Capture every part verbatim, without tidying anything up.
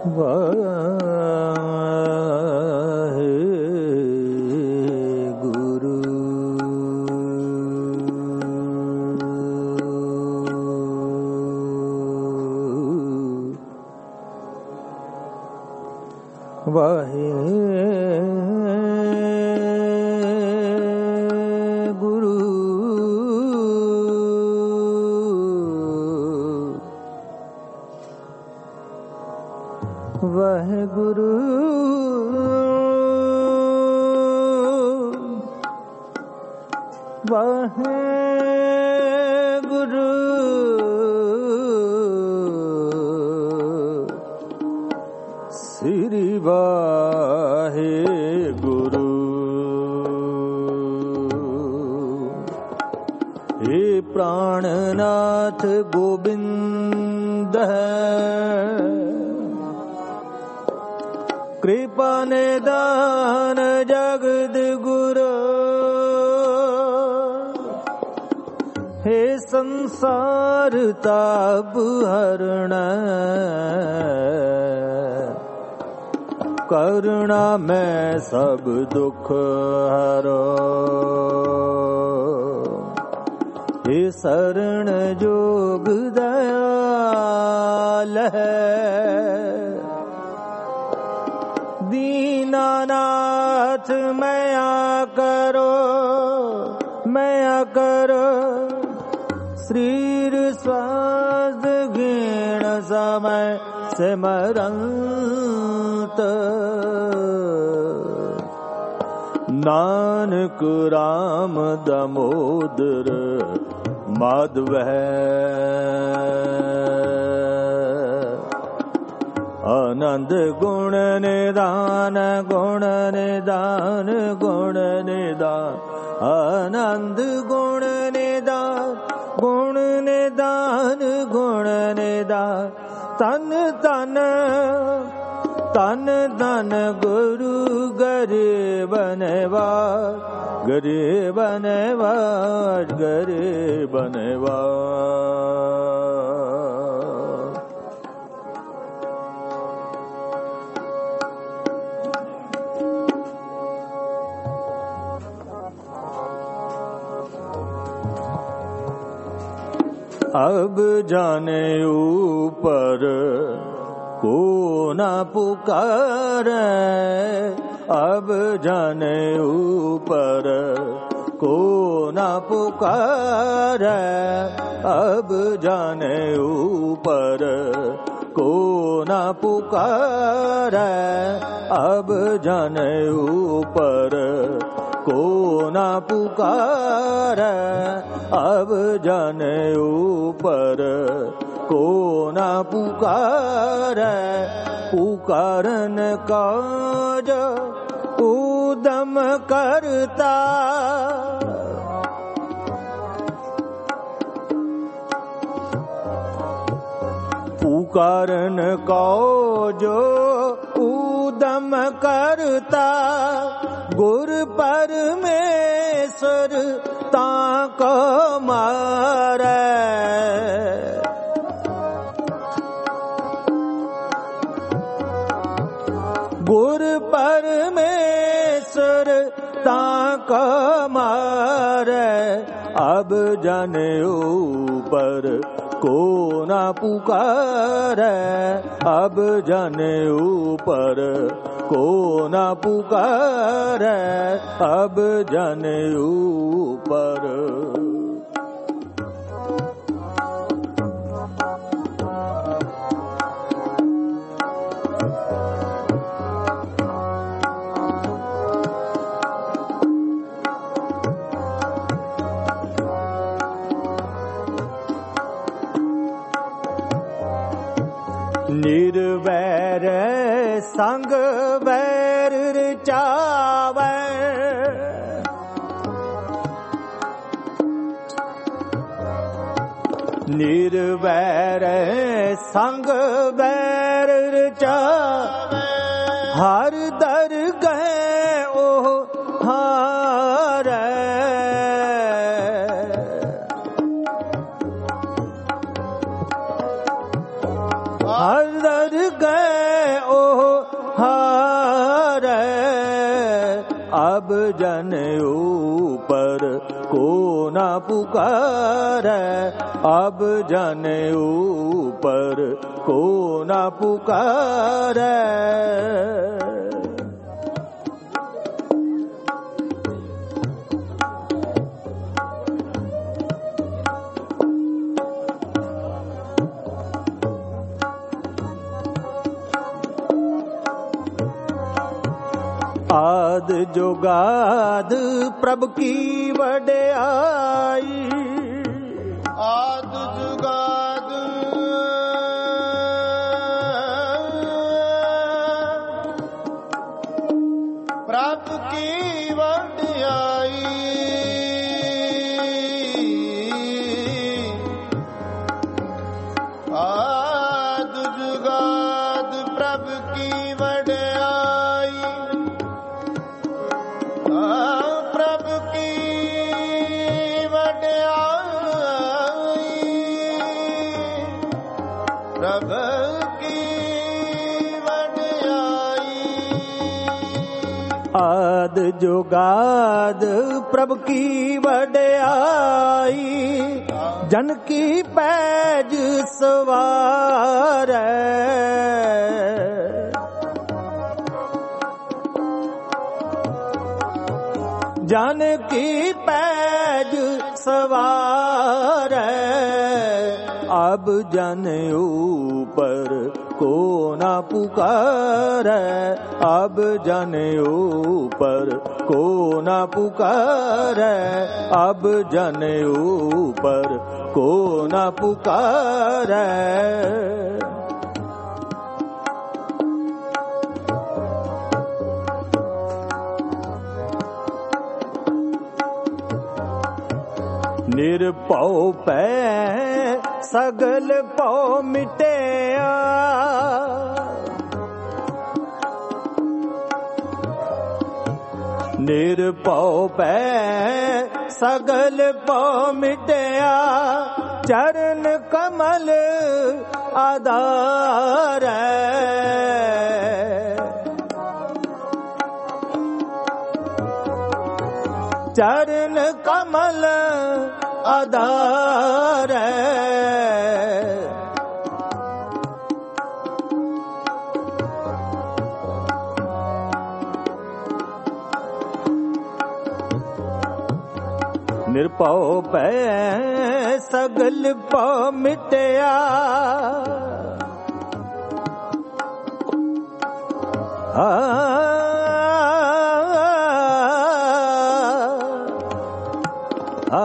ਵਾਹਿਗੁਰੂ ਵਾਹਿਗੁਰੂ ਵਾਹਿਗੁਰੂ ਵਾਹਿਗੁਰੂ ਸ੍ਰੀ ਵਾਹਿਗੁਰੂ हे प्राणनाथ गोविंद कृपा निदान जगद गुरु हे संसार ताप हरण करुणा में सब दुख हरो हे शरण जोग दयाल है दीनानाथ मया करो मया करो श्रीर स्वाद गीण समय सिमरंत नानक राम दामोदर माधव आनंद गुण निदान गुण निदान गुण निदान आनंद गुण निदान गुण निदान गुण निदान तन तन तन तन गुरु गरीब नवाज गरीब नवाज गरीब नवाज अब जाने ऊपर को न पुकारे अब जाने ऊपर को न पुकारे अब जाने ऊपर को न पुकारे अब जाने ऊपर को न पुकारे अब जाने ऊपर को न पुकारे पुकारन काज उदम करता पुकारन काज उदम करता गुर परमेश्वर ताको मारे गुर परमेश्वर ताको मारे अब जाने ऊपर को न पुकारे अब जाने ऊपर को न पुकारे अब जाने ऊपर निर्वैर संग वैर रचावे निर्वैर संग वैर रचावे हर दर गए ओ हारे हर दर गए जन ऊपर को न पुकारै, अब जन ऊपर को न पुकारै। आद जुगाद प्रभ की वड्याई, आद जुगाद प्रभ की वड्याई, आद जुगाद प्रभ की वड्याई, प्रभ की वड्याई, प्रभ की वड्याई। आद जुगाद प्रभ की वड्याई, जन की पैज सवारै, जन की पैज सवारै। अब जन ऊपर को न पुकारै, अब जन ऊपर को न पुकारै, अब जन ऊपर को न पुकारै। निरपौ पै सगल पौ मिटया, निरपौ पै सगल पौ मिटया, चरण कमल आधार। चरण कमल आधार। निरपौ पै सगल पौ मिटया, आ आ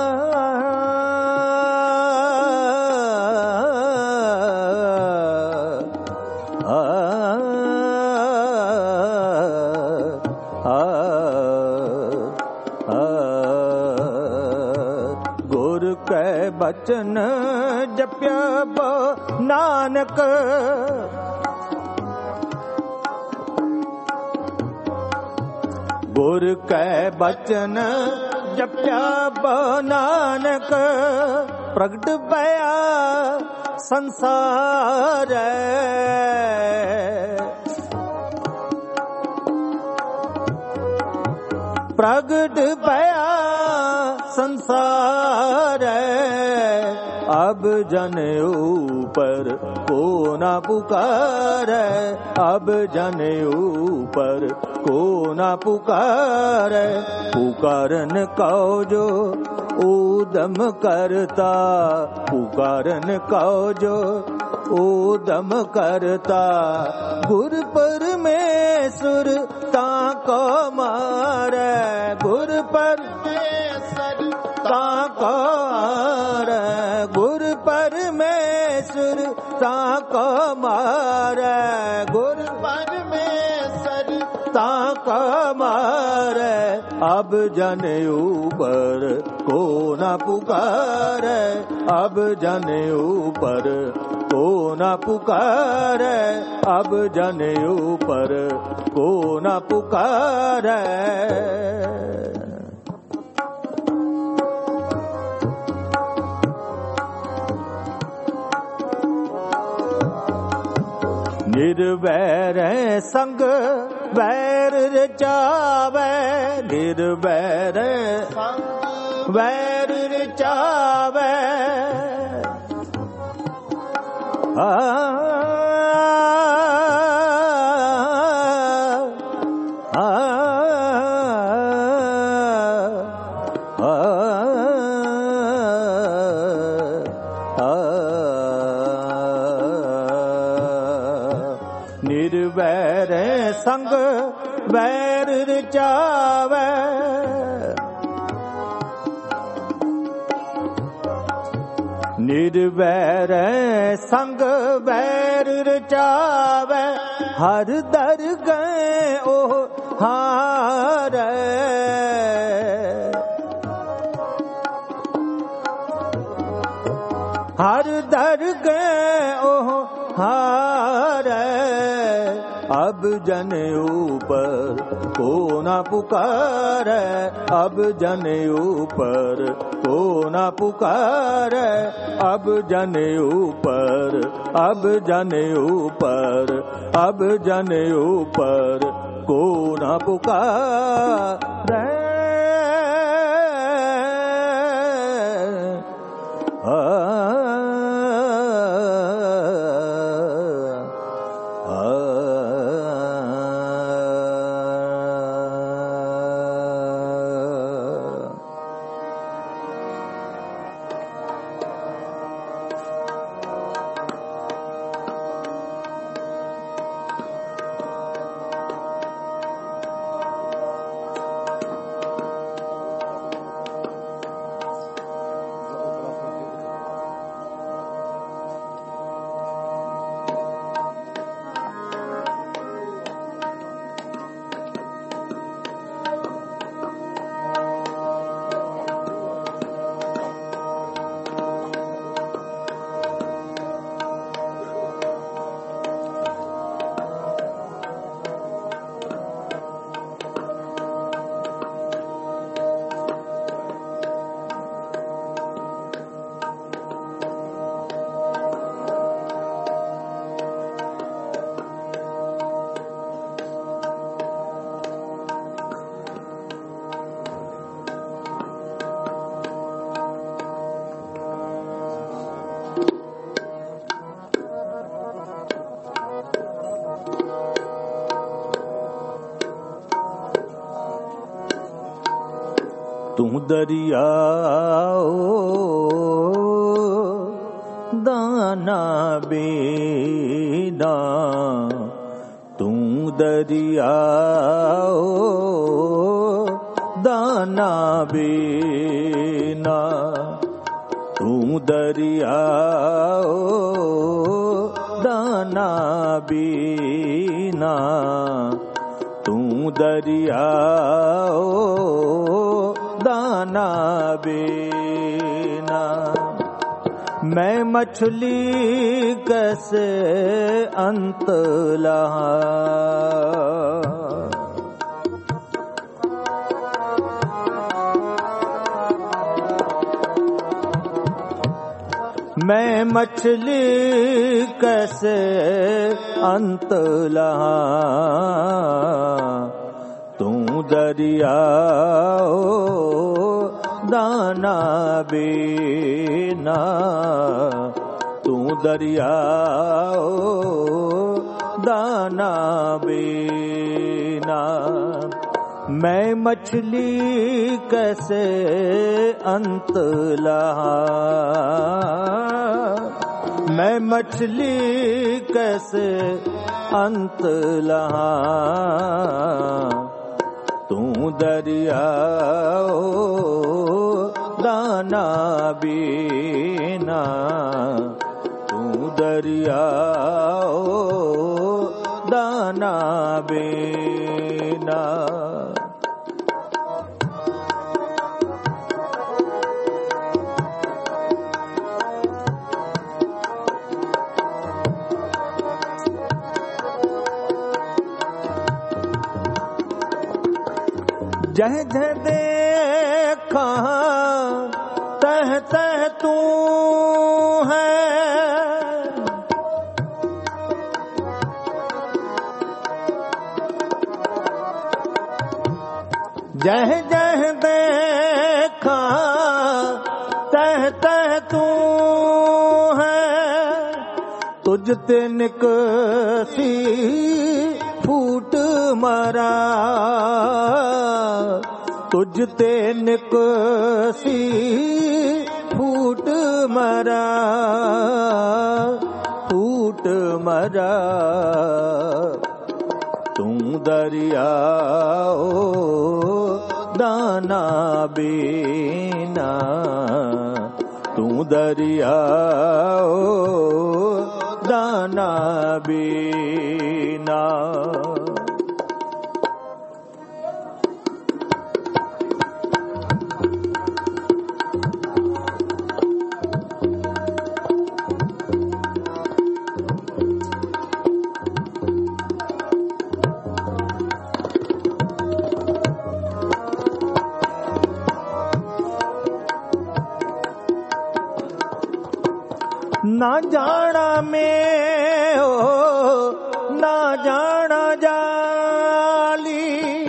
बचन जप्या बो नानक, गुर कै बचन जप्या बो नानक, प्रगट भया संसार। प्रगट भया संसार। अब जन ऊपर को न पुकारै, अब जन ऊपर को न पुकारै। पुकारन कहो जो ऊदम करता, पुकारन कहो जो ऊदम करता। गुर परमेश्वर ताको मारै, गुर परमेश्वर ताको मारै, गुर परमेश्वर ताको मारै, गुर परमेश्वर ताको मारै। अब जन ऊपर को न पुकारै, अब जन ऊपर को न पुकारै, अब जन ऊपर को न पुकारै। निर्वैर संग बैर रचावे निर्वैर संग बैर रचावे आ निर्वैर संग बैर रचावे निर्वैर संग बैर रचावे हर दर गए ओ हारे हर दर गए ओ हारे अब जन ऊपर को ना पुकारे अब जन ऊपर को ना पुकारे अब जन ऊपर अब जन ऊपर अब जन ऊपर को ना पुकारे तू दरिया दाना बेना तू दरिया दाना बेना तू दरिया दाना बेना तू दरिया दाना बेना मैं मछली कैसे अंत लहा मैं मछली कैसे अंत लहा तू दरिया दाना बेना तू दरिया दाना बेना मैं मछली कैसे अंत लहा मैं मछली कैसे अंत लहा तू दरिया दाना बेना तू दरिया दाना बेना जह जह देखा तह तह तू है जह जह देखा तह तह तू है, तुझ ते निकसी फूट मरा, तुझ ते निकसी फूट मरा, फूट मरा। तू दरिया दाना बीना, तू दरिया दाना बीना। ना जाना में हो ना जाना जाली,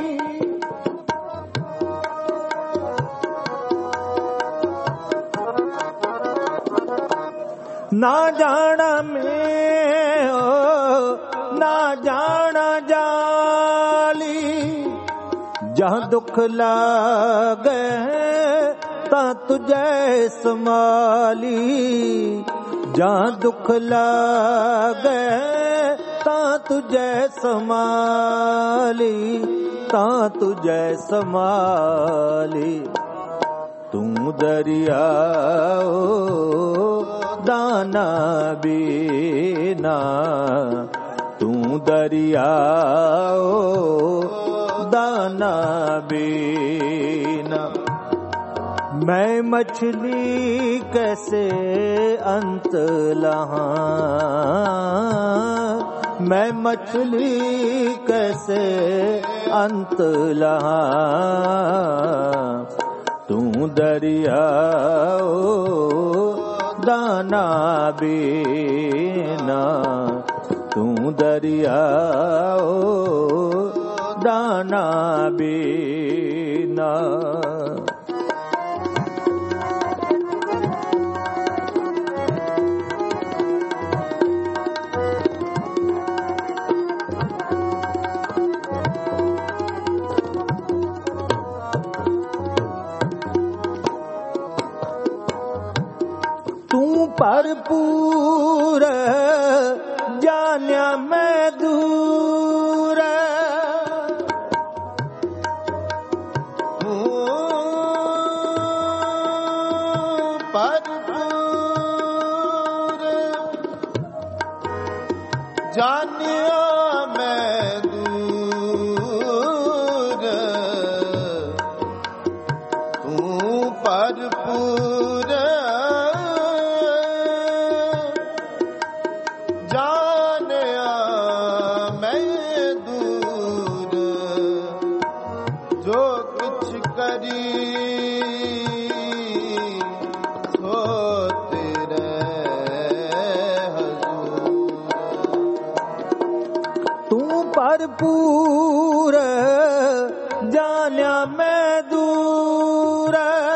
ना जाना में हो ना जाना जाली। जहाँ दुख लागे ता तुझे संभाली, जहाँ दुख लागे ता तुझे संभाली, ता तुझे संभाली। तू दरिया दाना बीना, तू दरिया दाना बीना। मैं मछली कैसे अंत लहा, मैं मछली कैसे अंत लहा। तू दरिया दाना बीना, तू दरिया दाना बीना। भरपूर जान्या मैं दूर, भरपूर जान्या मैं दूर, तू भरपूर भरपूर जान्या मैं दूर।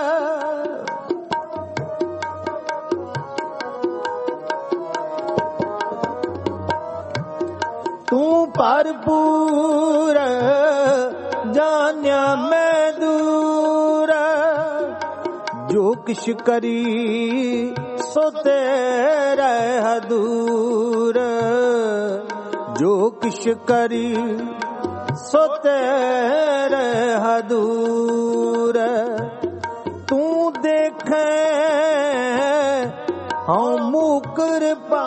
तू भरपूर जान्या मैं दूर, जो किश करी सो तेरे दूर, जो किश करी सो तेरे दूर। तू देखे हाँ मुकर पा,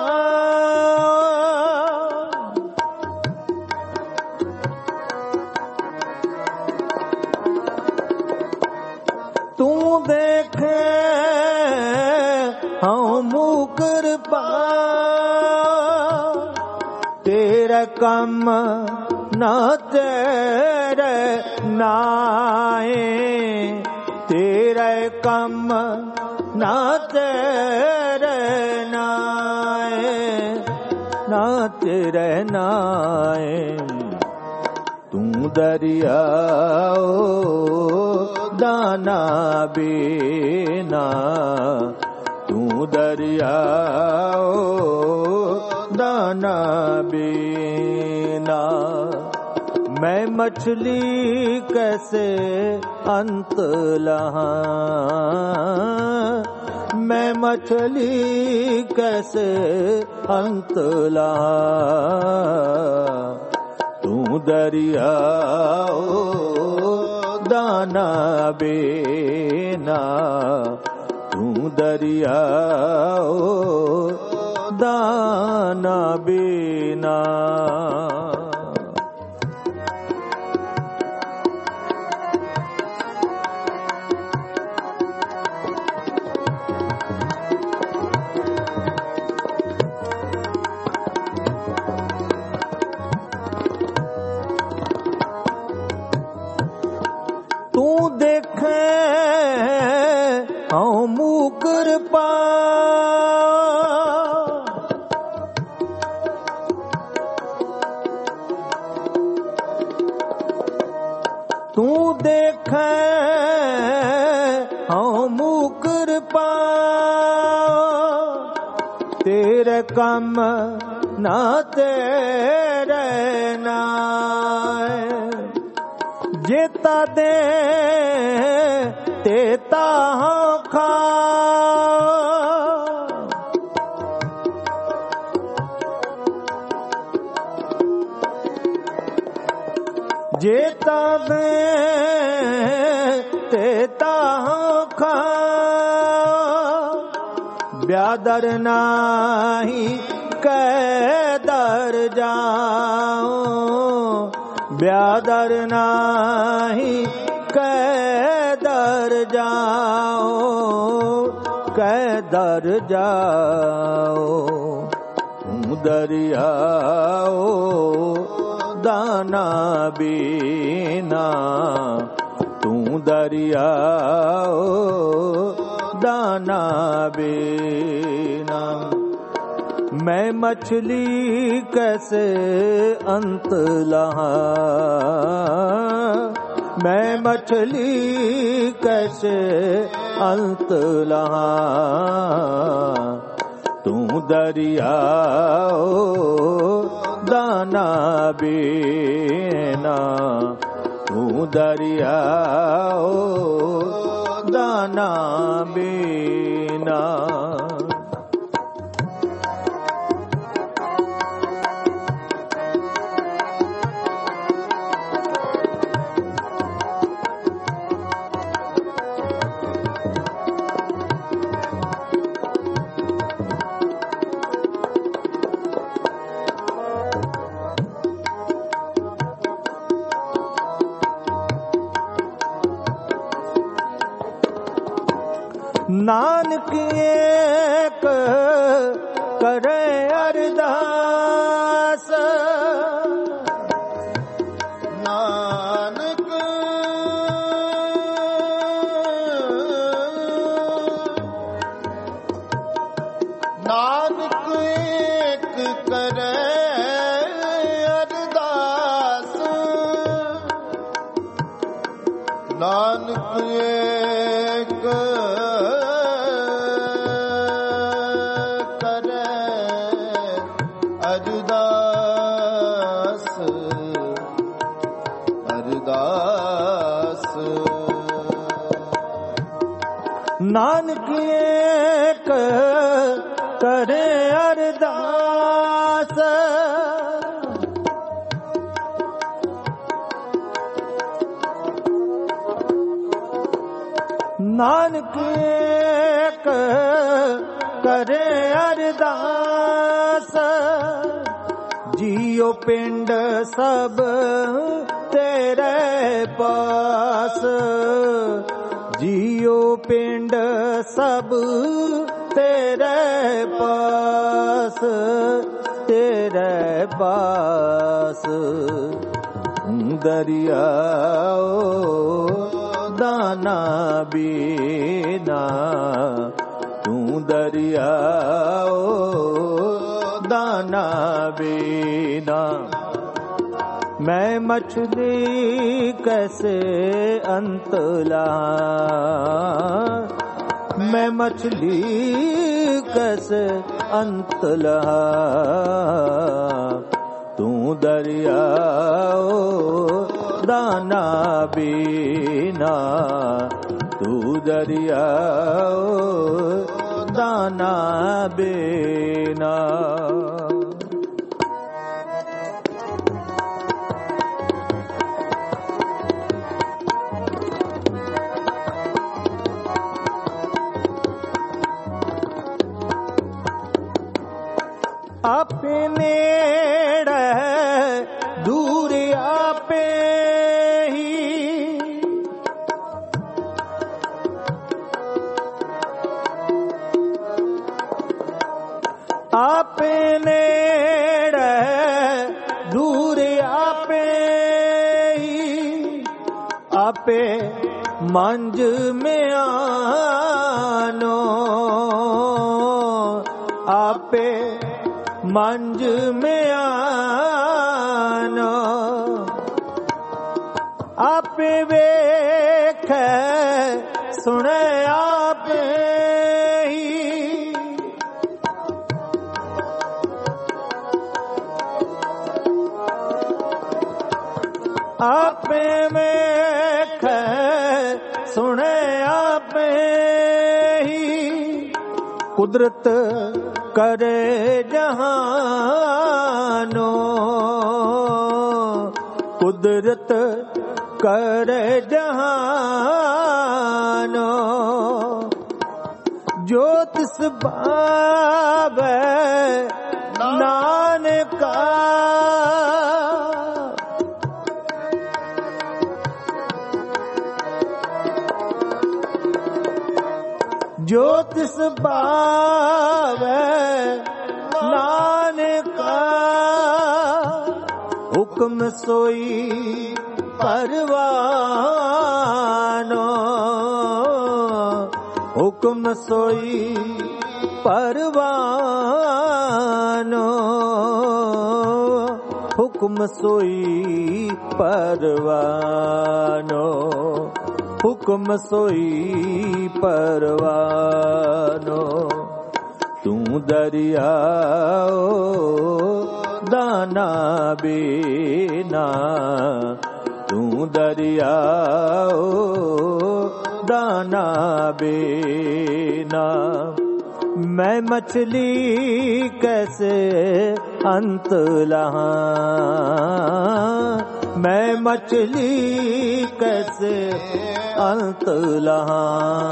तू देखे हाँ मुकर पा। तेरे कम ना तेरे नाए, तेरे कम ना तेरे नाए, ना तेरे नाए। तू दरिया दाना बिना, तू दरिया दाना बिना। मैं मछली कैसे अंत लहा, मैं मछली कैसे अंत लहा, तू दरिया दाना बिना, तू दरिया दाना बिना। तू देखे हूँ मुकर पा, तू देखे हूँ मुकर पा, तेरे कम ना तेरे नाय, जेता दे तेता खा, जेता दे तेता खा, ब्यादर नाही कैदर जाऊं, ब्यादर नाही कैदर जाओ, कैदर जाओ, तू दरियाओ दाना बिना, तू दरियाओ दाना बिना। मैं मछली कैसे अंत लहा, मैं मछली कैसे अंत लहा, तू दरियाओ दाना बिना, तू दरियाओ दाना बिना। नानक एक करे अरदास, नानक नानक एक करे अरदास, नानक एक अरदास, अरदास। नानक एक करे अरदास, नानक एक करे अरदास, जियो पिंड सब तेरे पास, जियो पिंड सब तेरे पास, तेरे पास, दरियाओ दाना बिना, तू दरियाओ दाना बिना। मैं मछली कैसे अंत लहा, मैं मछली कैसे अंत लहा, तू दरिया दाना बीना, तू दरिया दाना बीना। अपने दूर आपे ही, अपने दूर आपे ही, आपे मंज में आनो, आपे मंज में आनो, आपे वेख सुने आपे ही, आपे वेख सुने आपे ही, कुदरत करे जहानो, कुदरत करे जहानो, ज्योतिष बाबे नानका, ज्योतिष बाबे नानका, हुक्म सोई परवानो, हुक्म सोई परवानो, हुक्म सोई परवानो, हुक्म सोई परवानो, तू दरिया दाना बीना, तू दरिया दाना बीना, मैं मछली कैसे अंत लहा, मैं मछली कैसे अंत लहा,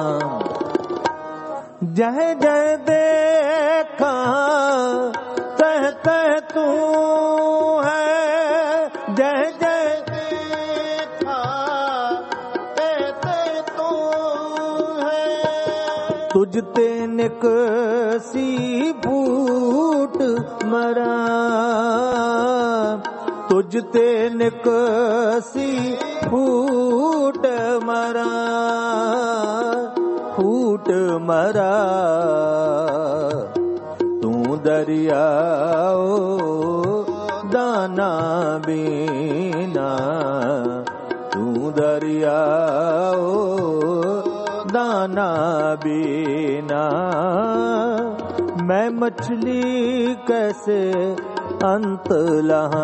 जह जह देखा तह तह तू है, जह जह देखा तह तह तू है, तुझ ते निकसी फूट मरा, तुझ ते निकसी फूट मरा, फूट मरा, तू दरिया दाना बीना, तू दरिया दाना बीना, मैं मछली कैसे अंत लहा,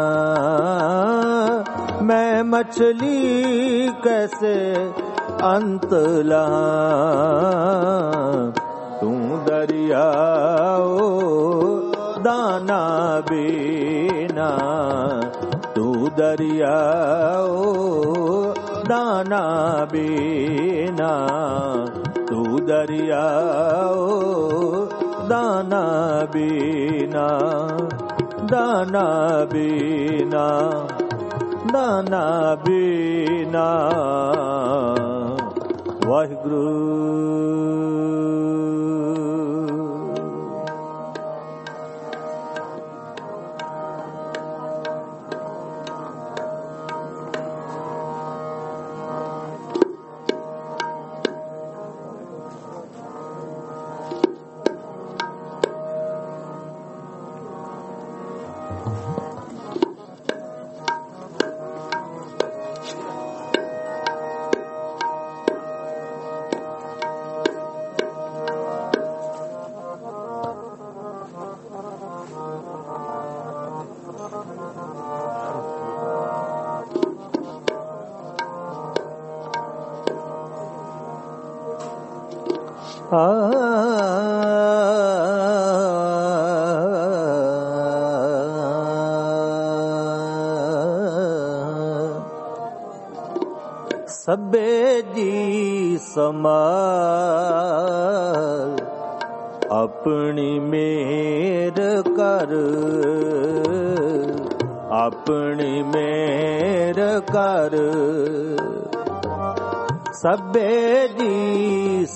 मैं मछली कैसे अंत लहा, तू दरिया दाना बीना, तू दरिया दाना बीना, तू दरिया दाना बीना, दाना बीना, दाना बीना। वाहिगुरु। ਆ ਸਭੇ ਜੀ ਸਮਾਲ ਆਪਣੀ ਮੇਰ ਕਰ, ਆਪਣੀ ਮੇਰ ਕਰ। ਸਭੇ ਜੀ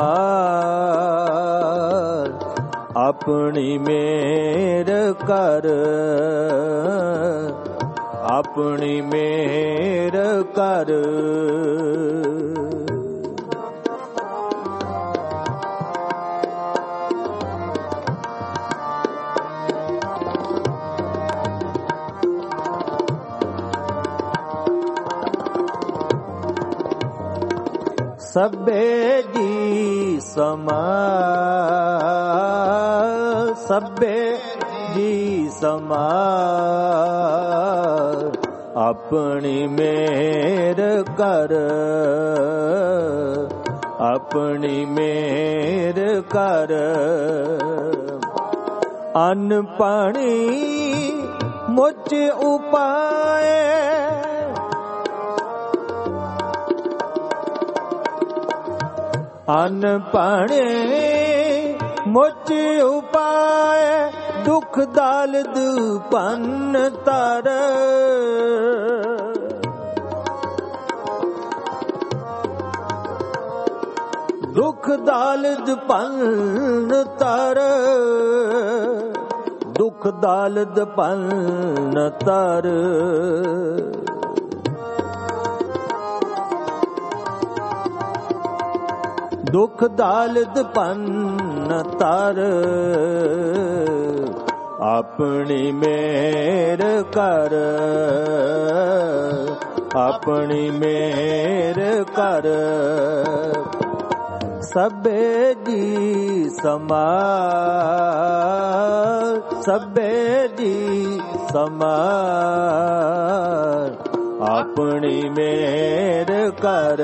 ਸਮਾਲ ਆਪਣੀ ਮੇਰ ਕਰ, ਆਪਣੀ ਮੇਰ ਕਰ। ਸਭੇ ਜੀ ਸਮਾਲ, ਸਭੇ ਜੀ ਸਮਾਲ ਆਪਣੀ ਮੇਰ ਕਰ, ਆਪਣੀ ਮੇਰ ਕਰ। ਅੰਨ ਪਾਣੀ ਮੁਝ ਉਪਾਏ, ਅੰਨ ਪਾਣੀ ਮੁਝ ਉਪਾਏ, ਦੁਖ ਦਾਲਦ ਪੰਨ ਤਰ। ਦੁਖ ਦਾਲਦ ਪੰਨ ਤਰ, ਦੁਖ ਦਾਲਦ ਪੰਨ ਤਰ। ਦੁਖ ਦਾਲਦ ਪੰਨ ਤਰ, ਆਪਣੀ ਮੇਰ ਕਰ, ਆਪਣੀ ਮੇਰ ਕਰ। ਸਭੇ ਜੀ ਸਮਾਲ, ਸਭੇ ਜੀ ਸਮਾਲ ਆਪਣੀ ਮੇਰ ਕਰ,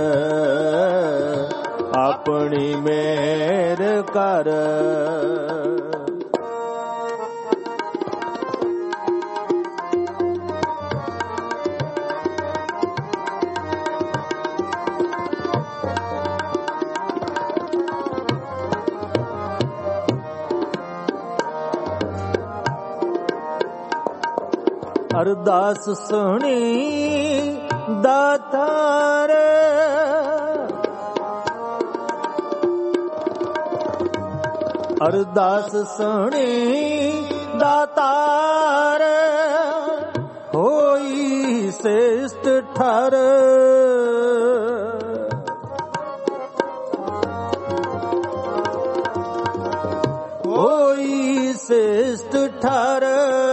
ਆਪਣੀ ਮੇਰ ਕਰ। ਅਰਦਾਸ ਸੁਣੀ ਦਾਤਾਰ, ਅਰਦਾਸ ਸੁਣੀ ਦਾਤਾਰ, ਹੋਈ ਸ੍ਰੇਸ਼ਟ ਠਰ। ਹੋਈ ਸ੍ਰੇਸ਼ਟ ਠਰ,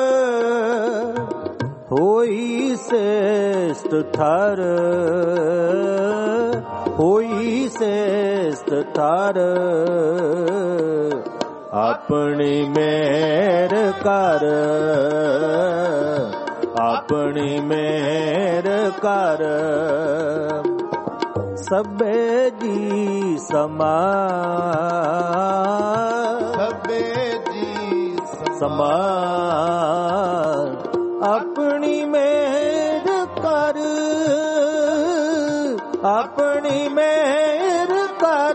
ਹੋਈ ਸ੍ਰੇਸ਼ਟ ਠਰ, ਹੋਈ ਸ੍ਰੇਸ਼ਟ ਠਰ। ਆਪਣੀ ਮੇਰ ਕਰ, ਆਪਣੀ ਮੇਰ ਕਰ। ਸਭੇ ਜੀ ਸਮਾਲ, ਸਭੇ ਜੀ ਸਮਾਲ ਆਪਣੀ ਮੇਰ ਕਰ, ਆਪਣੀ ਮੇਰ ਕਰ।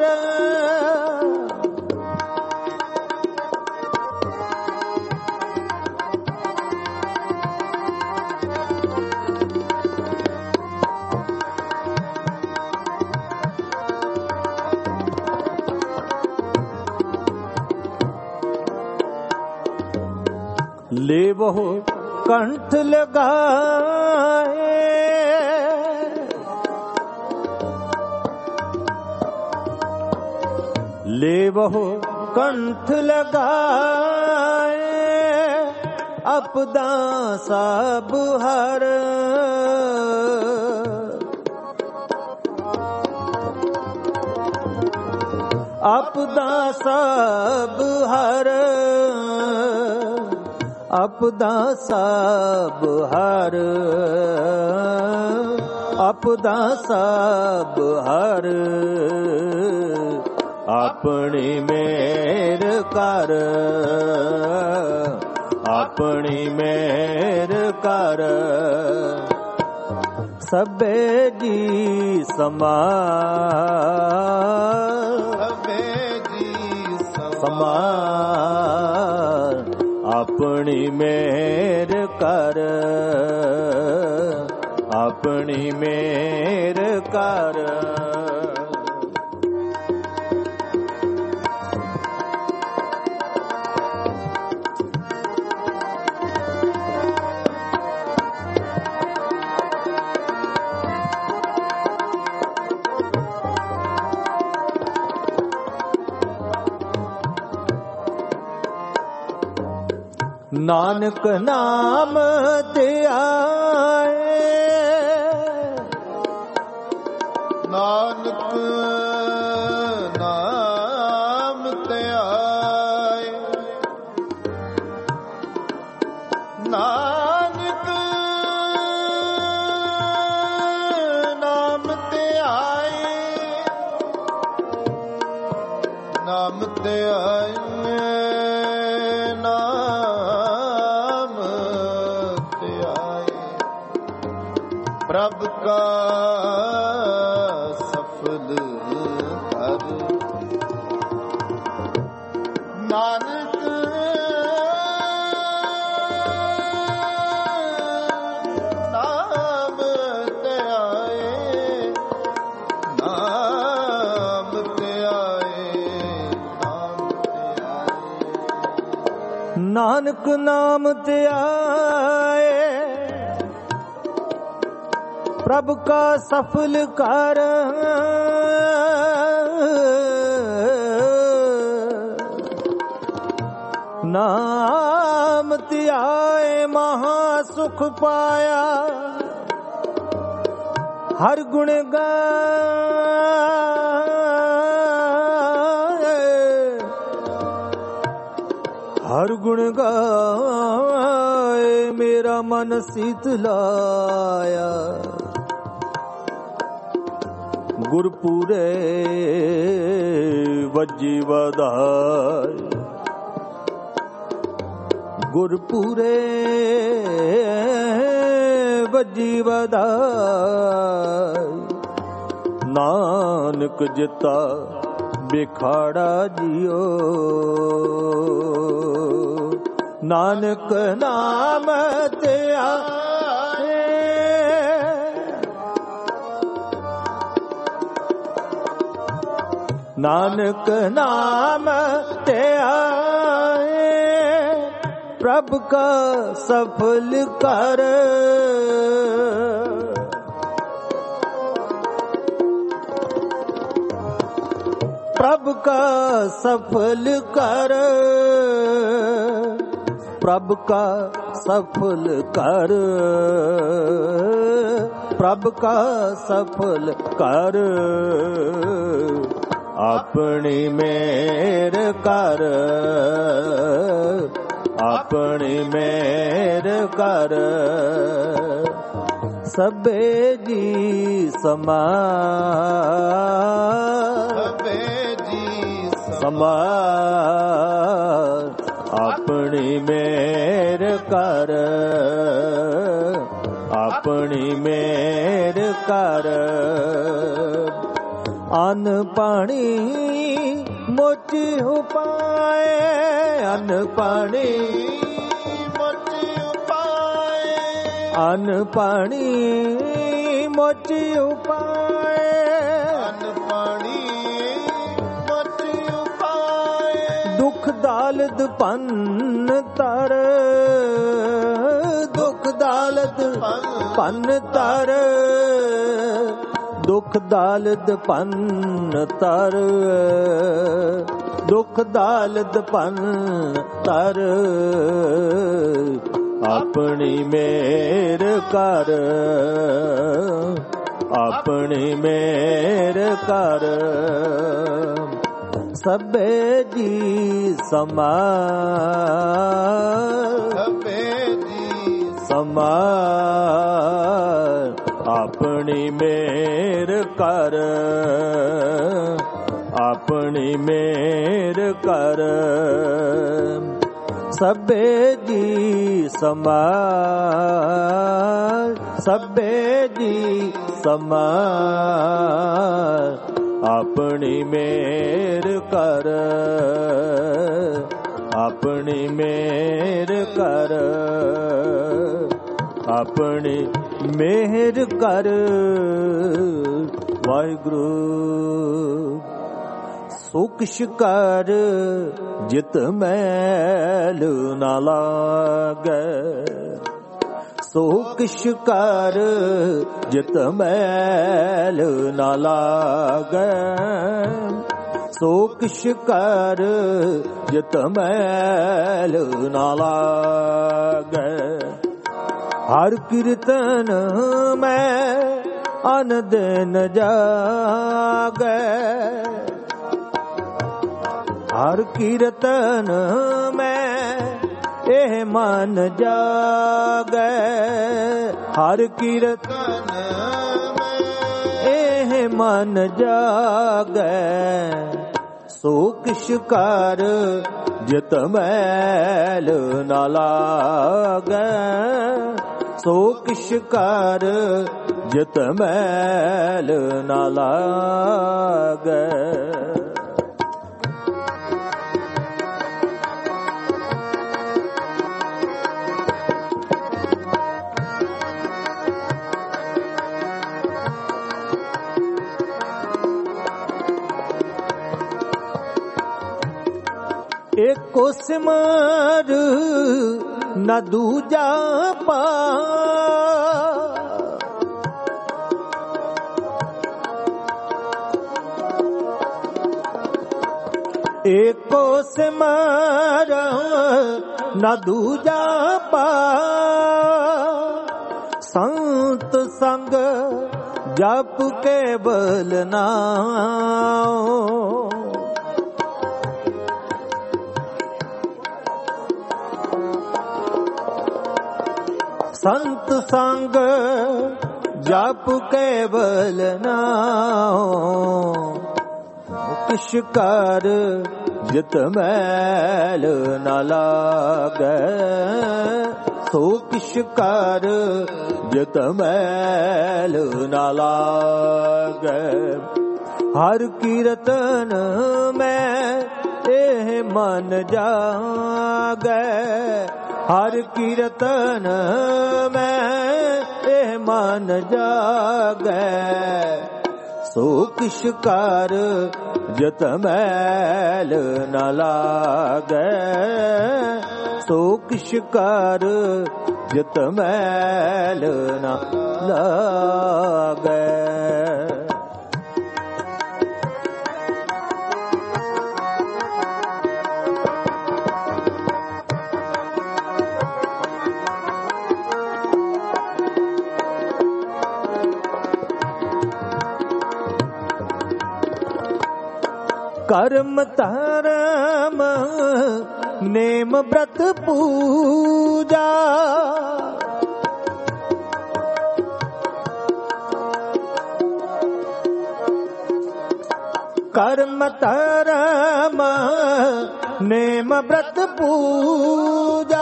लेवहो कंठ लगाए, लेवहो कंठ लगाए, अपदा सब हर। अपदा सब हर, अपदा सब हर, अपदा सब हर। ਆਪਣੀ ਮੇਰ ਕਰ, ਆਪਣੀ ਮੇਰ ਕਰ। ਸਭੇ ਜੀ ਸਮਾਨ, ਸਭੇ ਜੀ ਸਮਾਨ, ਆਪਣੀ ਮੇਰ ਕਰ, ਆਪਣੀ ਮੇਰ ਕਰ। ਨਾਨਕ ਨਾਮ ਤੇ ਆਏ, ਨਾਨਕ ਨਾਮ ਤੇ ਆਏ, ਨਾਨਕ ਨਾਮ ਤੇ ਆਏ, ਨਾਮ ਤੇ ਆਏ, ਪ੍ਰਭ ਕਾ ਸਫਲ ਕਰ। ਨਾਨਕ ਨਾਮ ਤੇ ਆਏ, ਨਾਮ ਤੇ ਆਏ, ਨਾਮ ਤੇ ਆਏ, ਨਾਨਕ ਨਾਮ ਤੇ ਆਏ, ਪ੍ਰਭ ਕਾ ਸਫਲ ਕਰ। ਨਾਮ ਧਿਆਏ ਮਹਾ ਸੁਖ ਪਾਇਆ, ਹਰ ਗੁਣ ਗਾਏ, ਹਰ ਗੁਣ ਗਾਏ, ਮੇਰਾ ਮਨ ਸੀਤਲਾਇਆ। ਗੁਰਪੂਰੇ ਵੱਜੀ ਵਧਾਈ, ਗੁਰਪੂਰੇ ਵੱਜੀ ਵਧਾਈ। ਨਾਨਕ ਜਿਤਾ ਬਿਖਾੜਾ ਜਿਓ, ਨਾਨਕ ਨਾਮ ਤੇ ਆਏ, ਨਾਨਕ ਨਾਮ ਤੇ ਆਏ, ਪ੍ਰਭ ਕਾ ਸਫਲ ਕਰ। ਪ੍ਰਭ ਕਾ ਸਫਲ ਕਰ, ਪ੍ਰਭ ਕਾ ਸਫਲ ਕਰ, ਪ੍ਰਭ ਕਾ ਸਫਲ ਕਰ। ਆਪਣੀ ਮੇਰ ਕਰ, ਆਪਣੀ ਮੇਰ ਕਰ। ਸਭੇ ਜੀ ਸਮਾਨ, ਸਭੇ ਜੀ ਸਮਾਨ, ਆਪਣੀ ਮੇਰ ਕਰ, ਆਪਣੀ ਮੇਰ ਕਰ। ਅੰਨ ਪਾਣੀ ਮੋਚੀ ਉਪਾਏ, ਅੰਨ ਪਾਣੀ ਮੋਚੀ ਉਪਾਏ, ਅੰਨ ਪਾਣੀ ਮੋਚੀ ਉਪਾਏ, ਅੰਨ ਪਾਣੀ ਮੋਚੀ ਉਪਾਏ। ਦੁਖ ਦਾਲਦ ਪੰਨ ਤਰ, ਦੁਖ ਦਾਲਦ ਪੰਨ ਤਰ, ਦੁਖ ਦਾਲਦ ਪੰਨ ਤਰ, ਦੁਖ ਦਾਲਦ ਪੰਨ ਤਰ। ਆਪਣੀ ਮੇਰ ਕਰ, ਆਪਣੀ ਮੇਰ ਕਰ। ਸਭੇ ਜੀ ਸਮਾਨ, ਸਭੇ ਜੀ ਸਮਾਨ, ਆਪਣੀ ਮੇਰ ਕਰ, ਆਪਣੀ ਮੇਰ ਕਰ। ਸਭੇ ਜੀ ਸਮਾਲ, ਸਭੇ ਜੀ ਸਮਾਲ, ਆਪਣੀ ਮੇਰ ਕਰ, ਆਪਣੀ ਮੇਰ ਕਰ, ਆਪਣੀ ਮਿਹਰ ਕਰ। ਵਾਹਿਗੁਰੂ ਸੁਖਿ ਕਰ ਜਿਤ ਮੈਲ ਨਾ ਲਾਗੈ, ਸੁਖਿ ਕਰ ਜਿਤ ਮੈਲ ਨਾ ਲਾਗੈ, ਸੁਖਿ ਕਰ ਜਿਤ ਮੈਲ ਨਾ ਲਾਗੈ। ਹਰ ਕੀਰਤਨ ਮੈਂ ਅਨ ਦਿਨ ਜਾਗੈ, ਹਰ ਕੀਰਤਨ ਮੈਂ ਇਹ ਮਨ ਜਾਗੈ, ਹਰ ਕੀਰਤਨ ਮੈਂ ਇਹ ਮਨ ਜਾਗੈ। ਸੋ ਕਿਛ ਕਰ ਜਿਤ ਮੈਲ ਨਾ ਲਾਗੈ, ਸੋ ਕਿਛ ਕਰ ਜਿਤ ਮੈਲ ਨਾ ਲਾਗੈ। ਏਕੋ ਸਿਮਰ ਨ ਦੂਜਾ ਪਾ, ਏਕੋ ਸਿਮਰ ਨ ਦੂਜਾ ਪਾ, ਸੰਤ ਸੰਗ ਜਪ ਕੇਵਲ ਨਾਮ। ਸੰਤ ਸੰਗ ਜਪ ਕੇਵਲ ਨਾਮ, ਕਿਛ ਕਰ ਜਿਤ ਮੈਲ ਨਾ ਲਾਗੈ, ਸੋ ਕਿਛ ਕਰ ਜਿਤ ਮੈਲ ਨਾ ਲਾਗੈ। ਹਰ ਕੀਰਤਨ ਮੈਂ ਇਹ ਮਨ ਜਾਗੈ, ਹਰ ਕੀਰਤਨ ਮੈਂ ਇਹ ਮਨ ਜਾਗੈ। ਸੋ ਕਿਛ ਕਰ ਜਿਤ ਮੈਲ ਨਾ ਲਾਗੈ, ਸੋ ਕਿਛ ਕਰ ਜਿਤ ਮੈਲ ਨਾ ਲਾਗੈ। ਕਰਮ ਧਰਮ ਨੇਮ ਬ੍ਰਤ ਪੂਜਾ, ਕਰਮ ਧਰਮ ਨੇਮ ਬ੍ਰਤ ਪੂਜਾ,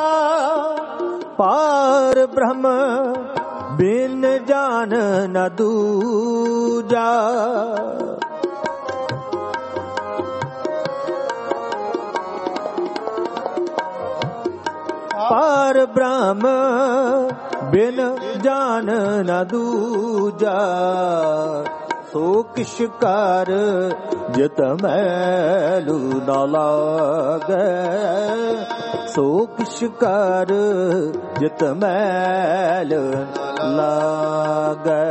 ਪਾਰ ਬ੍ਰਹਮ ਬਿਨ ਜਾਨ ਨ ਦੂਜਾ। ਪਾਰ ਬ੍ਰਹਮ ਬਿਨ ਜਾਨ ਨ ਦੂਜਾ, ਸੋ ਕਿਛ ਕਰ ਜਿਤ ਮੈਲੁ ਨ ਲਾਗੈ, ਸੋ ਕਿਛ ਕਰ ਜਿਤ ਮੈਲ ਲਾਗੈ।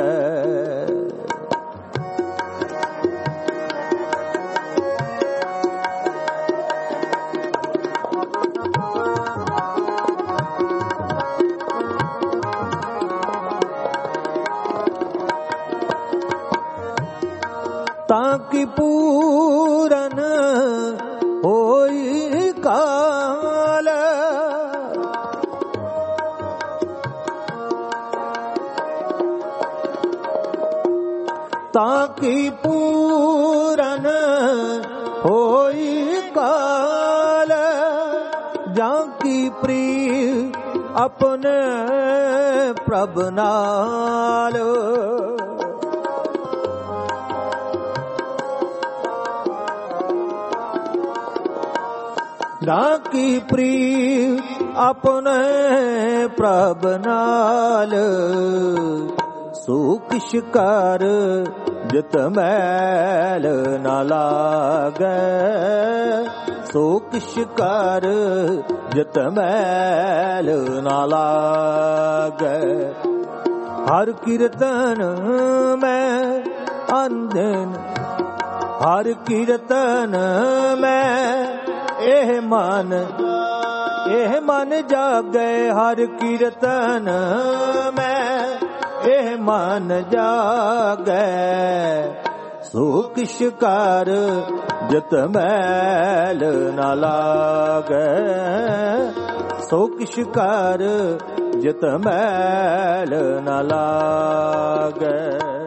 ਤਾਕਿ ਪੂਰਨ ਹੋਈ ਕਾਲ, ਤਾਕਿ ਪੂਰਨ ਪ੍ਰੀਤ ਆਪਣੇ ਪ੍ਰਭ ਨਾਲ, ਨਾ ਕੀ ਪ੍ਰੀਤ ਆਪਣੇ ਪ੍ਰਭ ਨਾਲ, ਸੋ ਕਿਛ ਕਰ ਜਿਤ ਮੈਲ ਨਾ ਲਾਗੈ, ਸੋ ਕਿਛ ਕਰ ਜਿਤ ਮੈਲ ਨਾ ਲਾਗੈ। ਹਰ ਕੀਰਤਨ ਮੈਂ ਅੰਧਨ, ਹਰ ਕੀਰਤਨ ਮੈਂ ਇਹ ਮਨ, ਇਹ ਮਨ ਜਾਗੈ। ਹਰ ਕੀਰਤਨ ਮੈਂ ਇਹ ਮਨ ਜਾਗੈ, ਸੋ ਕਿਛ ਕਰ ਜਿਤ ਮੈਲ ਨਾ ਲਾਗੈ, ਸੋ ਕਿਛ ਕਰ ਜਿਤ ਮੈਲ ਨਾ ਲਾਗੈ।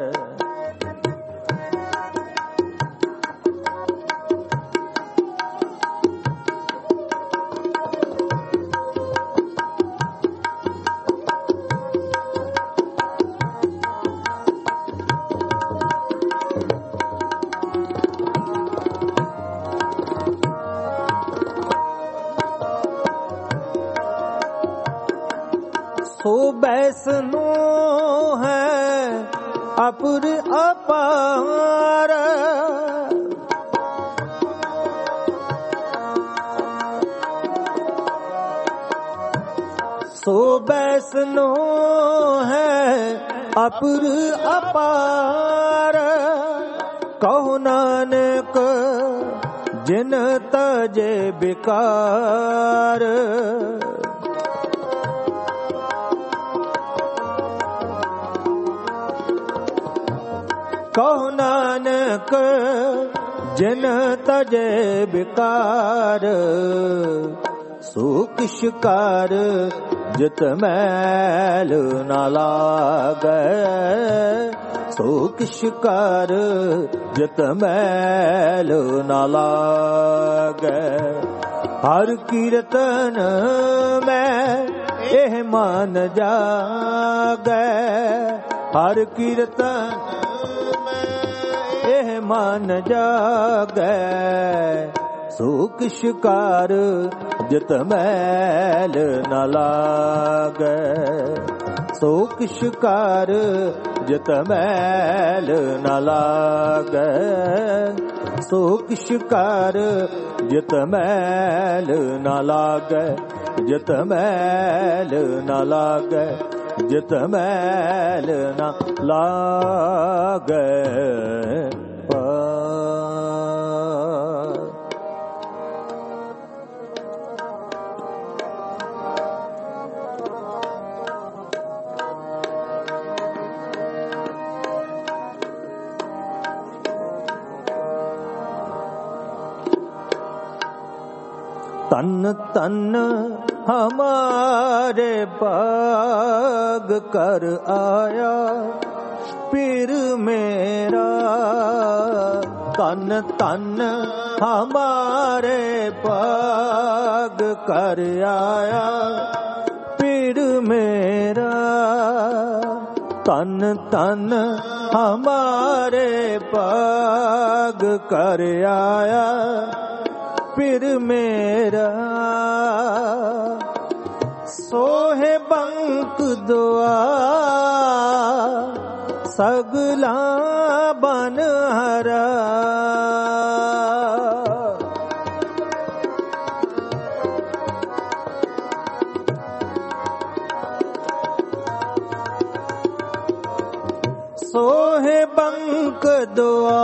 ਸੋ ਬੈਸਨੋ ਹੈ ਅਪੁਰ ਅਪਾਰ, ਸੋ ਬੈਸਨੋ ਹੈ ਅਪੁਰ ਅਪਾਰ। ਕਹੋ ਨਾਨਕ ਜਿਨ ਤਜੇ ਬਿਕਾਰ, ਕਹੋ ਨਾਨਕ ਜਿਨ ਤਜੇ ਬਿਕਾਰ, ਸੋ ਕਿਛ ਕਰ ਜਿਤ ਮੈਲ ਨਾ ਲਾਗੈ, ਸੋ ਕਿਛ ਕਰ ਜਿਤ ਮੈਲ ਨਾ ਲਾਗੈ। ਹਰ ਕੀਰਤਨ ਮੈਂ ਇਹ ਮਨ ਜਾਗੈ, ਹਰ ਕੀਰਤਨ ਇਹ ਮਨ ਜਾਗੈ, ਸੋ ਕਿਛ ਕਰ ਜਿਤ ਮੈਲ ਨਾ ਲਾਗੈ, ਸੋ ਕਿਛ ਕਰ ਜਿਤ ਮੈਲ ਨਾ ਲਾਗੈ, ਸੋ ਕਿਛ ਕਰ ਜਿਤ ਮੈਲ ਨਾ ਲਾਗੈ, ਜਿਤ ਮੈਲ ਨਾ ਲਾਗੈ, ਜਿਤ ਮੈਲ ਨਾ ਲਾਗੈ। तन तन हमारे बाग कर आया पीर मेरा, तन तन हमारे बाग कर आया पीर मेरा, तन तन हमारे बाग कर आया पीर मेरा। सोहे बंक दुआ सगला बन हरा, सोहे बंक दुआ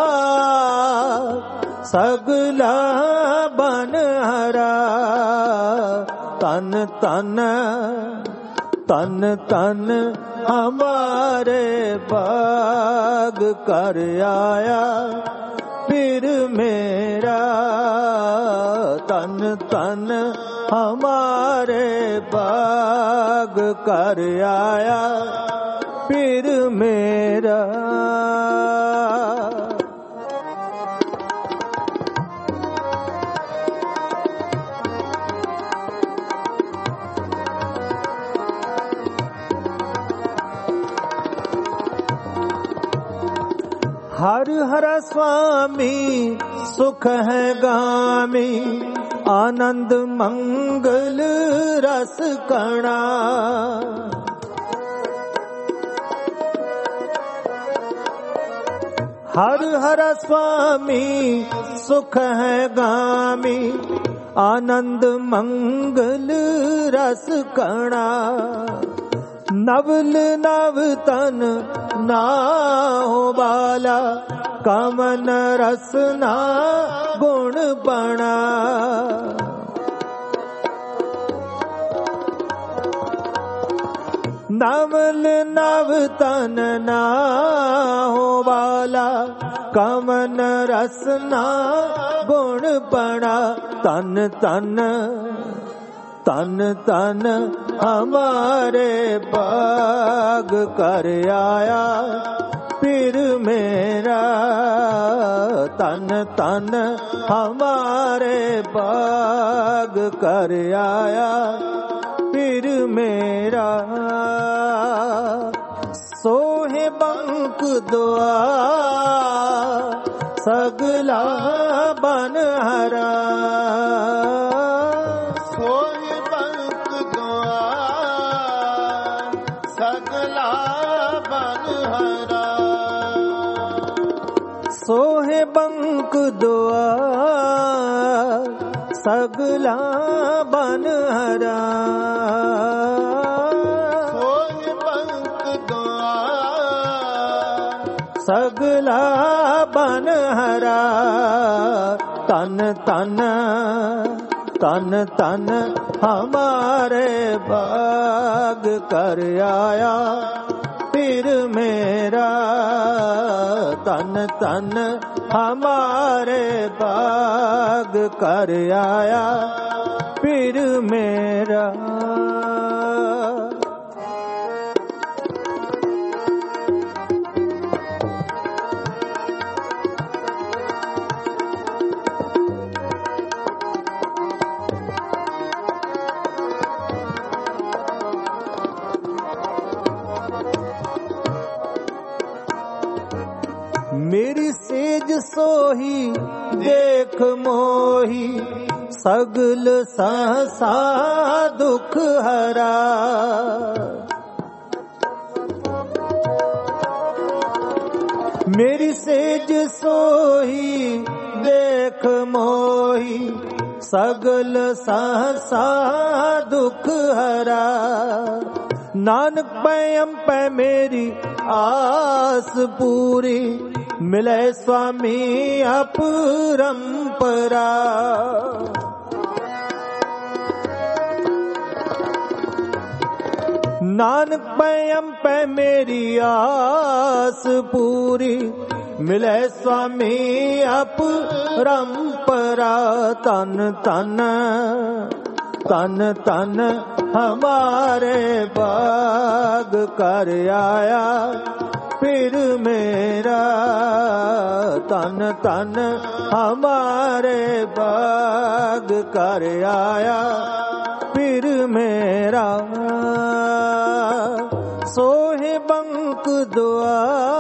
सगला बन हरा, तन तन तन तन हमारे बाग कर आया पीर मेरा, तन तन हमारे बाग कर आया पीर मेरा। स्वामी सुख है गामी, आनंद मंगल रस कणा। हर हर स्वामी सुख है गामी, आनंद मंगल रस कणा। नवल नव तन नाहो बाला, कमन रसना गुण बणा। नवल नव तन नाहो बाला, कमन रसना गुण बणा। तन तन तन तन हमारे बाग कर आया पीर मेरा। तन तन हमारे बाग कर आया पीर मेरा। सोहे बंक दुआ सगला बन हरा। सोहे बंक दुआ सगला बन हरा। सोहे बंक दुआ सगला बन हरा। सोहे बंक दुआ सगला बन हरा। तन तन तन तन हमारे बाग कर आया पीर मेरा। तन तन हमारे बाग कर आया पीर मेरा। मेरी सेज सोही देख मोही, सगल सहसा दुख हरा। मेरी सेज सोही देख मोही, सगल सहसा दुख हरा। नानक पैम पै मेरी आस पूरी, मिले स्वामी अपरंपरा। नानक पैम पै मेरी आस पूरी, मिले स्वामी अपरंपरा। तन तन तन तन हमारे बाग कर आया पीर मेरा। तन तन हमारे बाग कर आया पीर मेरा। सोहे बंक दुआ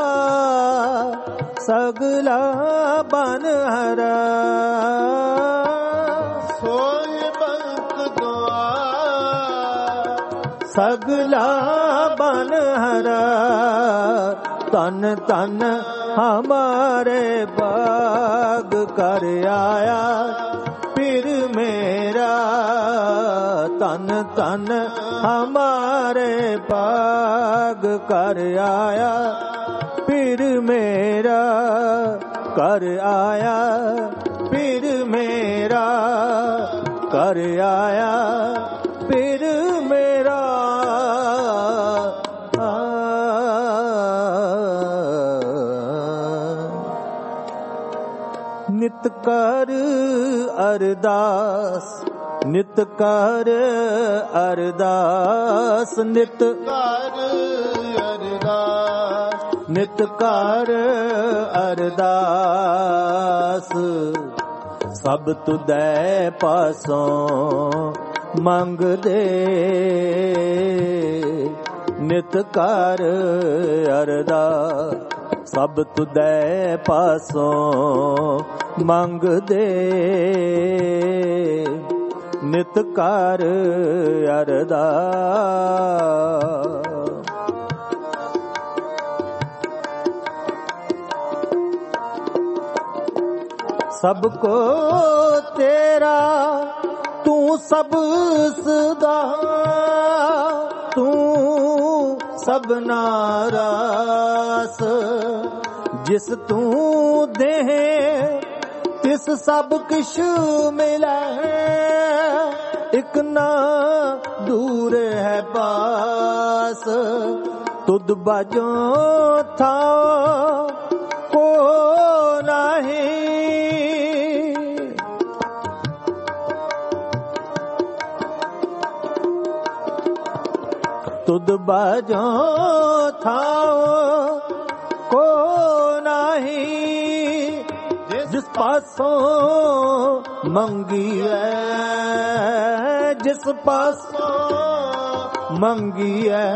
सगला बन हरा। सोहे बंक दुआ सगला बन हरा। तन तन हमारे बाग कर आया पीर मेरा। तन तन हमारे बाग कर आया पीर मेरा। कर आया पीर मेरा, कर आया पीर मेरा। नित कर अरदास, नित कर अरदास, नित कर अरदास, नित कर अरदास। सब तुदै पासों मंग दे, नित कर अरदास। ਸਭ ਤੁਧੈ ਪਾਸੋਂ ਮੰਗਦੇ ਨਿਤ ਕਰ ਅਰਦਾਸ। ਸਭ ਕੋ ਤੇਰਾ ਤੂੰ ਸਭ ਸਦਾ, ਤੂੰ ਸਭਨਾ ਰਾਸ। ਜਿਸ ਤੂੰ ਦੇਹ ਤਿਸ ਸਭ ਕਿਛ ਮਿਲੈ, ਇਕ ਨਾ ਦੂਰ ਹੈ ਪਾਸ। ਤੁਧ ਬਾਝੋਂ ਥਾਂ ਕੋ ਨਾਹੀ, ਤੁਧ ਬਾਝੋਂ ਥਾਂ ਕੋ ਨਾਹੀ। ਜਿਸ ਪਾਸੋਂ ਮੰਗੀਐ, ਜਿਸ ਪਾਸੋਂ ਮੰਗੀਐ,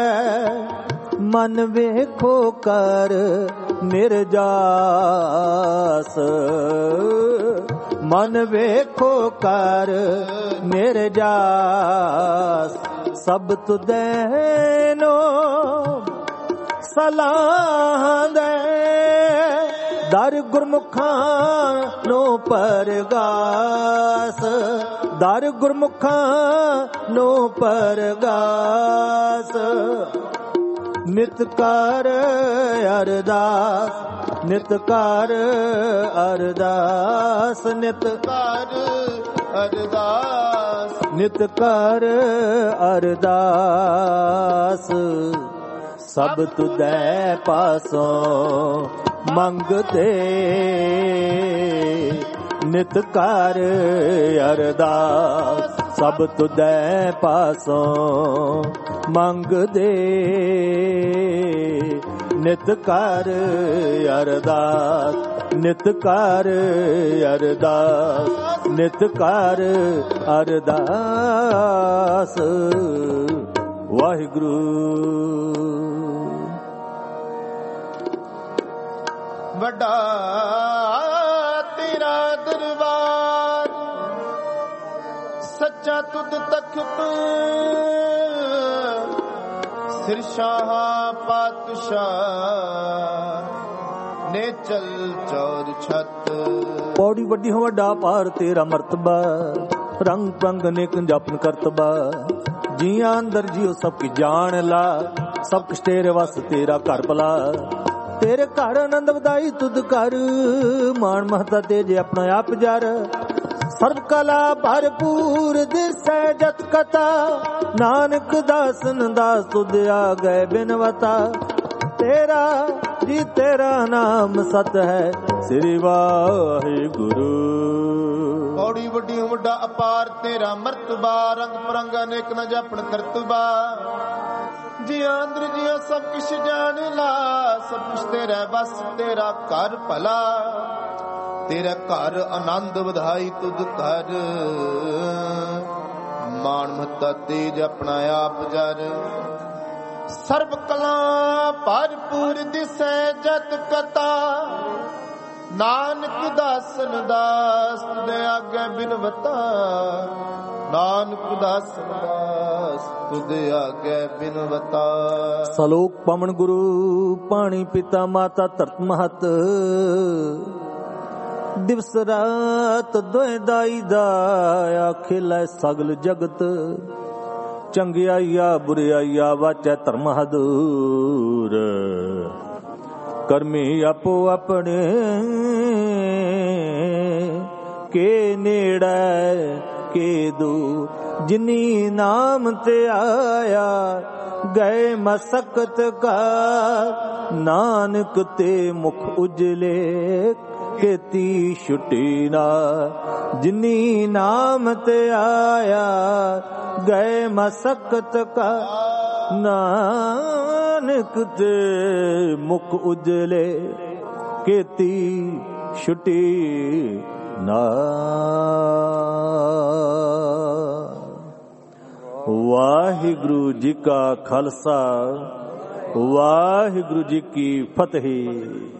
ਮਨ ਵੇਖੋ ਕਰ ਨਿਰਜਾਸ। ਮਨ ਵੇਖੋ ਕਰ ਨਿਰਜਾਸ। ਸਭ ਤੁਧੈਨੋ ਸਲਾਹ ਦੇ, ਦਰ ਗੁਰਮੁਖਾਂ ਨੂੰ ਪਰਗਾਸ। ਦਰ ਗੁਰਮੁਖਾਂ ਨੂੰ ਪਰਗਾਸ। ਨਿਤ ਕਰ ਅਰਦਾਸ, ਨਿਤ ਕਰ ਅਰਦਾਸ। ਨਿਤ ਕਰ ਅਰਦਾਸ, ਨਿਤ ਕਰ ਅਰਦਾਸ। ਸਭ ਤੁਧੈ ਪਾਸੋਂ ਮੰਗਦੇ ਨਿਤ ਕਰ ਅਰਦਾਸ। ਸਭ ਤੁਧੈ ਪਾਸੋਂ ਮੰਗਦੇ ਨਿਤ ਕਰ ਅਰਦਾਸ। ਨਿਤ ਕਰ ਅਰਦਾਸ, ਨਿਤ ਕਰ ਅਰਦਾਸ। ਵਾਹਿਗੁਰੂ। ਵੱਡਾ ਤੇਰਾ ਦਰਬਾਰ, ਸੱਚਾ ਤੁਧ ਤਖਤ, ਸਿਰ ਸ਼ਾਹ ਪਾਤਸ਼ਾਹ ਨੇ ਚਲ ਚੌਰ ਛਤ। ਪੌੜੀ ਵੱਡੀ ਹੋ ਵੱਡਾ ਪਾਰ ਤੇਰਾ ਮਰਤਬਾ, ਰੰਗ ਪ੍ਰੰਗ ਅਨੇਕ ਜਾਪਨ ਕਰਤਬਾ। ਜੀਆਂ ਅੰਦਰ ਜੀਓ ਸਭ ਕੀ ਜਾਣ ਲਾ, ਸਭ ਕੁਛ ਤੇਰੇ ਵਸ ਤੇਰਾ ਘਰ ਭਲਾ। ਤੇਰੇ ਘਰ ਆਨੰਦ ਵਧਾਈ ਤੁਧ ਕਰ, ਮਾਣ ਮਹਤਾ ਤੇਜੇ ਆਪਣਾ ਆਪ ਜਰ। ਸਰਬ ਕਲਾ ਭਰਪੂਰ ਦਿਸੈ ਜਤ ਕਥਾ, ਨਾਨਕ ਦਾਸਨ ਦਾਸ ਤੁਧ ਆ ਗਏ ਬਿਨਵਤਾ। ਤੇਰਾ ਜੀ ਤੇਰਾ ਨਾਮ ਸਤ ਹੈ, ਸ੍ਰੀ ਵਾਹਿਗੁਰੂ। ਪੌੜੀ ਵੱਡੀ ਵੱਡਾ ਅਪਾਰ ਤੇਰਾ ਮਰਤਬਾ, ਰੰਗ ਪਰੰਗ ਅਨੇਕ ਨ ਜਾਪਣ ਕਰਤਬਾ। ਜੀਆਂ ਅੰਦਰ ਜੀਆਂ ਸਭ ਕੁਛ ਜਾਣ ਲਾ, ਸਭ ਕੁਛ ਤੇਰਾ ਬਸ ਤੇਰਾ ਘਰ ਭਲਾ। ਤੇਰਾ ਘਰ ਆਨੰਦ ਵਧਾਈ ਤੁਧ ਕਰ, ਮਾਣ ਮਹਤਾ ਤੇਜ ਆਪਣਾ ਆਪ ਜਰ। ਸਰਬ ਕਲਾ ਭਰਪੂਰ ਦਿਸੈ ਜਤ ਕਥਾ, ਨਾਨਕ ਦਾਸਨ ਦਾਸ ਤੁਧ ਆਗੇ ਬਿਨਵਤਾ। ਨਾਨਕ ਦਾਸਨ ਦਾਸ ਤੁਧ ਆਗੇ ਬਿਨਵਤਾ। ਸਲੋਕ ਪਵਨ ਗੁਰੂ ਪਾਣੀ ਪਿਤਾ ਮਾਤਾ ਧਰਤ ਮਹਤ। ਦਿਵਸ ਰਾਤ ਦੋਇ ਦਾਈ ਦਾ ਆਖਿਲੈ ਸਗਲ ਜਗਤ। ਚੰਗਿਆਈਆ ਬੁਰਿਆਈਆ ਵਾਚੈ ਧਰਮ ਹਦੂਰ। ਕਰਮੀ ਆਪੋ ਆਪਣੇ ਕੇ ਨੇੜੇ ਕੇ ਦੂਰ। ਜਿਨੀ ਨਾਮ ਤੇ ਆਇਆ ਗਏ ਮਸਕਤ ਕਰ। ਨਾਨਕ ਤੇ ਮੁਖ ਉਜਲੇ ਕੀਤੀ ਛੁੱਟੀ ਨਾ। ਜਿਨੀ ਨਾਮ ਤੇ ਆਇਆ ਗਏ ਮਸਕਤ ਕਾ। ਨਾਨਕ ਤੇ ਮੁਖ ਉਜਲੇ ਕੀਤੀ ਛੁੱਟੀ ਨਾ। ਵਾਹਿਗੁਰੂ ਜੀ ਕਾ ਖਾਲਸਾ ਵਾਹਿਗੁਰੂ ਜੀ ਕੀ ਫਤਿਹ।